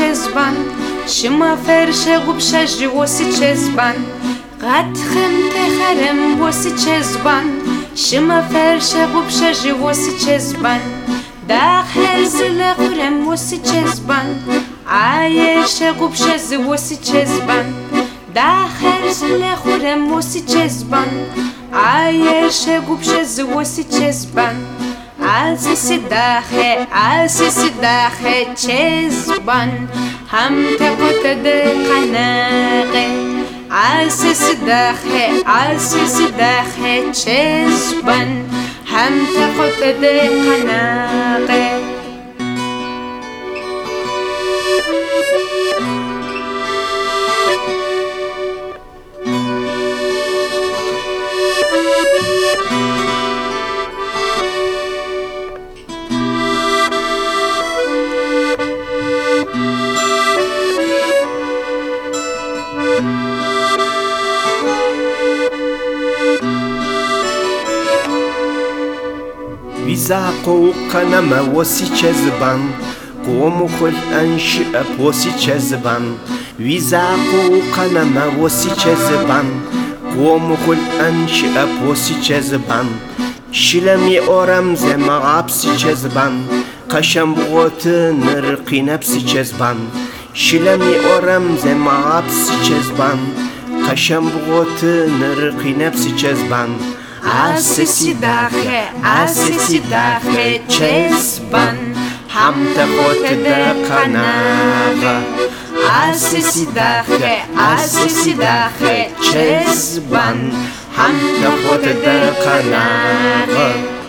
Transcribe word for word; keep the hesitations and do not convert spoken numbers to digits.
چزبان شما فرش گوبشج وسی چزبان قد خم تخرم وسی چزبان شما فرش گوبشج وسی چزبان داخل زل خرم وسی چزبان عایش گوبشج وسی چزبان داخل زل خرم وسی چزبان عایش گوبشج وسی چزبان عزیز داخل عزیز داخل چزبان هم تقوت قناقه عزیز داخل عزیز داخل چزبان هم تقوت قناقه ویزا قوقنا ما وسی چزبان قوم خل انشأ وسی چزبان ویزا قوقنا ما وسی چزبان قوم خل انشأ وسی چزبان شلمی آرام زم عبسی چزبان قشم بغوت نرقی نفسی چزبان شلمی آرام زم عبسی چزبان قشم بغوت نرقی نفسی چزبان عزیزی داخل عزیزی داخل چزبان هم تقوت قناقه عزیزی داخل عزیزی داخل چزبان هم تقوت قناقه